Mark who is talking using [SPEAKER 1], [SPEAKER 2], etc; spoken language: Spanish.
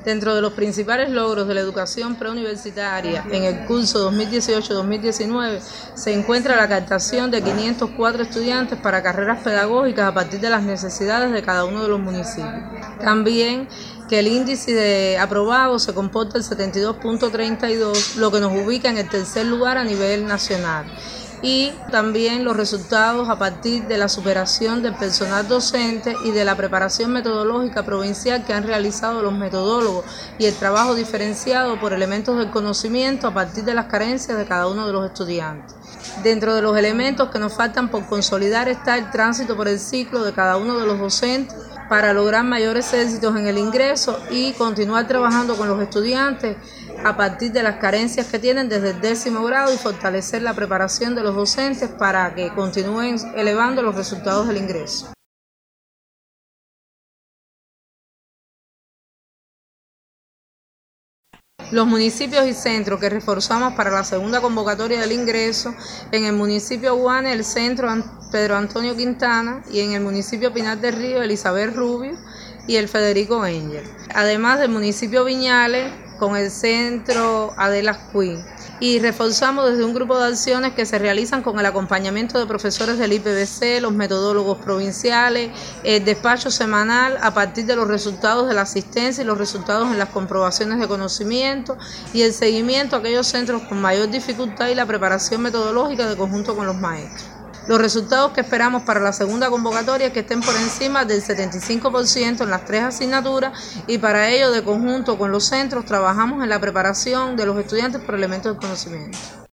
[SPEAKER 1] Dentro de los principales logros de la educación preuniversitaria en el curso 2018-2019 se encuentra la captación de 504 estudiantes para carreras pedagógicas a partir de las necesidades de cada uno de los municipios. También que el índice de aprobados se comporta el 72.32, lo que nos ubica en el tercer lugar a nivel nacional. Y también los resultados a partir de la superación del personal docente y de la preparación metodológica provincial que han realizado los metodólogos y el trabajo diferenciado por elementos del conocimiento a partir de las carencias de cada uno de los estudiantes. Dentro de los elementos que nos faltan por consolidar está el tránsito por el ciclo de cada uno de los docentes para lograr mayores éxitos en el ingreso y continuar trabajando con los estudiantes a partir de las carencias que tienen desde el 10º grado y fortalecer la preparación de los docentes para que continúen elevando los resultados del ingreso. Los municipios y centros que reforzamos para la segunda convocatoria del ingreso: en el municipio Guane, el centro Pedro Antonio Quintana, y en el municipio Pinar del Río, Elizabeth Rubio y el Federico Engel. Además del municipio Viñales, con el centro Adelas Quinn. Y reforzamos desde un grupo de acciones que se realizan con el acompañamiento de profesores del IPBC, los metodólogos provinciales, el despacho semanal a partir de los resultados de la asistencia y los resultados en las comprobaciones de conocimiento y el seguimiento a aquellos centros con mayor dificultad y la preparación metodológica de conjunto con los maestros. Los resultados que esperamos para la segunda convocatoria es que estén por encima del 75% en las 3 asignaturas, y para ello, de conjunto con los centros, trabajamos en la preparación de los estudiantes por elementos de conocimiento.